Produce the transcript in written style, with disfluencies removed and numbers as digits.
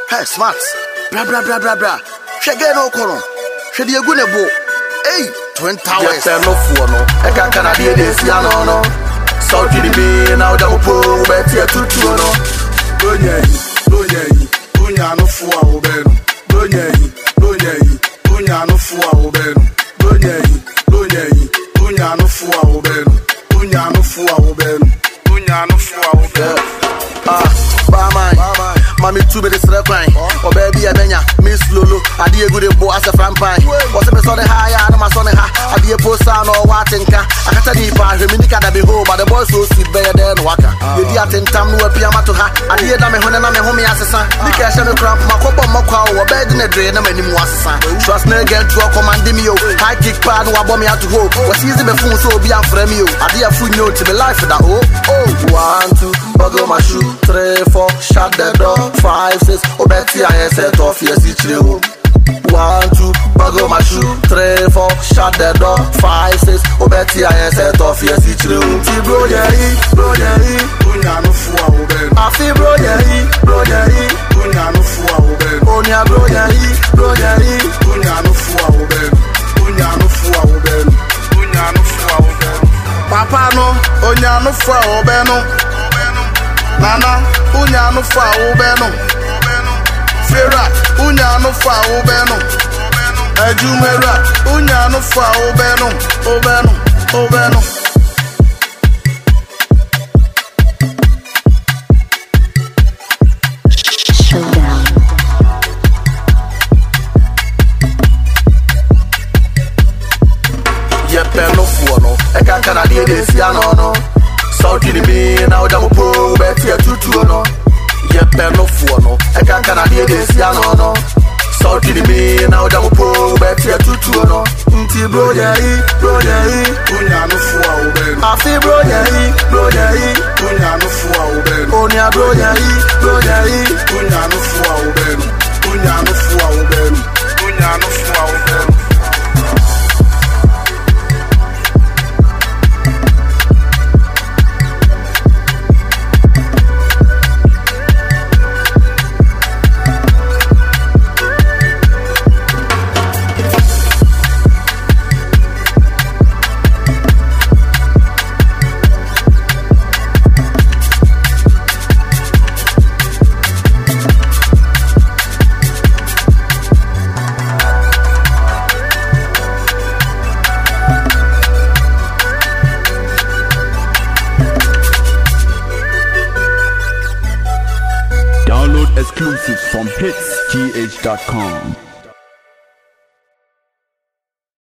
Hey, smart. Bra. Shege no kono. Shedi egu nebo. Hey, Twin Towers. Yes, no fuono. E kan kana die desi ano. So kidi me na oda opo beti etutu no. Donyeyi, unya no fuwa obenu. Donyeyi, unya no fuwa obenu. Donyeyi, unya no fuwa obenu. Unya no fuwa obenu. Mami tube de sre kwan. O baby abenya, Miss Lolo, adie gude bo as a frampan. O se me so de high, na ma so ne ha. Adie posa no watenka. Akata di pa, hweminika da be ho, but the boy so sweet better than waka. Ye di atentam no apia to ha. Adie da me hone na me home asesa. Nika hye me cramp makobo makwa o bed na dre na mani mu asesa. Trust me get to command me yo. High kick pad no abomi at ho. Was easy me phone so be am frame yo. Adie fu nyo to be life that oh. 1 2 buckle my shoe 3 4 shut the door 5 6 obeti I set off yes each day 1 2 buckle my shoe 3 4 shut the door 5 6 obeti I set off yes each day ti bro yehi unya no fuwa obenu afi bro yehi unya no fuwa obenu onya bro yehi unya no fuwa obenu papa no onya no fuwa obenu Nana, unya no fa ubeno. Fera, unya no fa ubeno. Ejumera, unya no fa ubeno. Showdown. Yepe no fuono. E kan kana die desi ano. So kidi me na oda opo beti etutu no. Yepe no fuono. E kan kana die desi ano. So kidi me na oda opo beti etutu no. Nti bro yehi unya no fuwa obenu afi bro yehi unya no fuwa obenu onya bro yehi unya no fuwa obenu Download exclusives from hitsgh.com.